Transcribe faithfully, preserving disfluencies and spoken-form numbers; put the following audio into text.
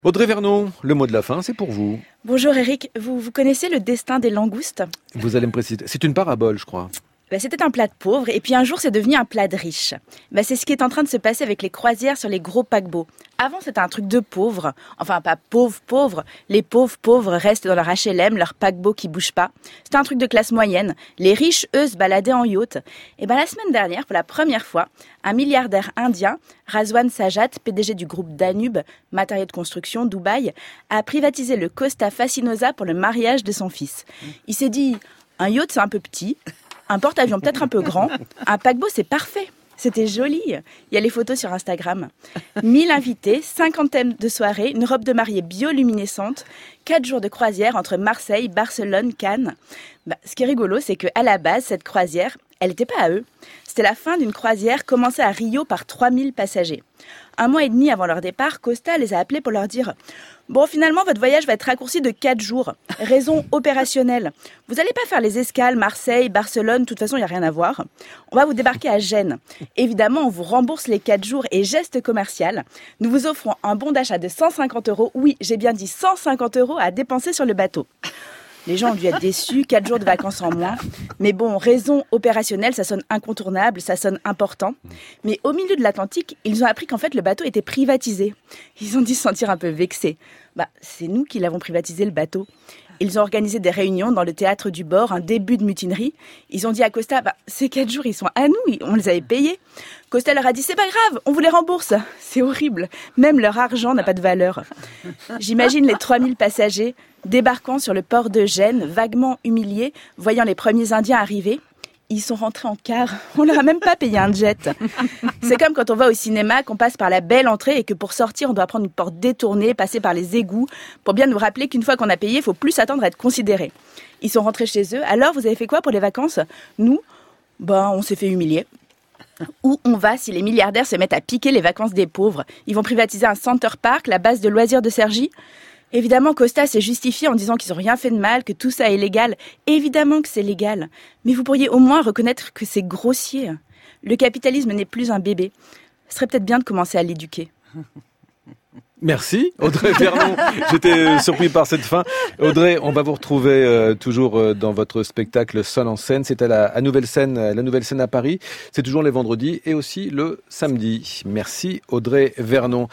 Audrey Vernon, le mot de la fin, c'est pour vous. Bonjour Eric, vous, vous connaissez le destin des langoustes ? Vous allez me préciser. C'est une parabole, je crois. Ben, c'était un plat de pauvres et puis un jour c'est devenu un plat de riches. Ben, c'est ce qui est en train de se passer avec les croisières sur les gros paquebots. Avant c'était un truc de pauvres, enfin pas pauvres pauvres, les pauvres pauvres restent dans leur H L M, leur paquebot qui bouge pas. C'était un truc de classe moyenne. Les riches, eux, se baladaient en yacht. Et ben la semaine dernière, pour la première fois, un milliardaire indien, Razwan Sajat, P D G du groupe Danube, matériaux de construction, Dubaï, a privatisé le Costa Fascinosa pour le mariage de son fils. Il s'est dit, un yacht c'est un peu petit, un porte-avions peut-être un peu grand, un paquebot c'est parfait. C'était joli. Il y a les photos sur Instagram. mille invités, cinquante thèmes de soirée, une robe de mariée bioluminescente, quatre jours de croisière entre Marseille, Barcelone, Cannes. Bah, ce qui est rigolo, c'est qu'à la base, cette croisière, elle n'était pas à eux. C'était la fin d'une croisière commencée à Rio par trois mille passagers. Un mois et demi avant leur départ, Costa les a appelés pour leur dire « Bon, finalement, votre voyage va être raccourci de quatre jours. Raison opérationnelle. Vous n'allez pas faire les escales Marseille, Barcelone, de toute façon, il n'y a rien à voir. On va vous débarquer à Gênes. Évidemment, on vous rembourse les quatre jours et geste commercial. Nous vous offrons un bon d'achat de cent cinquante euros. Oui, j'ai bien dit cent cinquante euros à dépenser sur le bateau. » Les gens ont dû être déçus, quatre jours de vacances en moins. Mais bon, raison opérationnelle, ça sonne incontournable, ça sonne important. Mais au milieu de l'Atlantique, ils ont appris qu'en fait le bateau était privatisé. Ils ont dû se sentir un peu vexés. Bah, c'est nous qui l'avons privatisé, le bateau. Ils ont organisé des réunions dans le théâtre du bord, un début de mutinerie. Ils ont dit à Costa, bah, ces quatre jours, ils sont à nous, on les avait payés. Costa leur a dit, c'est pas grave, on vous les rembourse. C'est horrible, même leur argent n'a pas de valeur. J'imagine les trois mille passagers débarquant sur le port de Gênes, vaguement humiliés, voyant les premiers Indiens arriver. Ils sont rentrés en car. On leur a même pas payé un jet. C'est comme quand on va au cinéma, qu'on passe par la belle entrée et que pour sortir, on doit prendre une porte détournée, passer par les égouts, pour bien nous rappeler qu'une fois qu'on a payé, il faut plus s'attendre à être considéré. Ils sont rentrés chez eux. Alors, vous avez fait quoi pour les vacances ? Nous, ben, on s'est fait humilier. Où on va si les milliardaires se mettent à piquer les vacances des pauvres ? Ils vont privatiser un Center Park, la base de loisirs de Cergy ? Évidemment, Costa s'est justifié en disant qu'ils n'ont rien fait de mal, que tout ça est légal. Évidemment que c'est légal. Mais vous pourriez au moins reconnaître que c'est grossier. Le capitalisme n'est plus un bébé. Ce serait peut-être bien de commencer à l'éduquer. Merci Audrey Vernon. J'étais surpris par cette fin. Audrey, on va vous retrouver euh, toujours euh, dans votre spectacle Seul en scène. C'est à la à Nouvelle Scène, la Nouvelle Scène à Paris. C'est toujours les vendredis et aussi le samedi. Merci Audrey Vernon.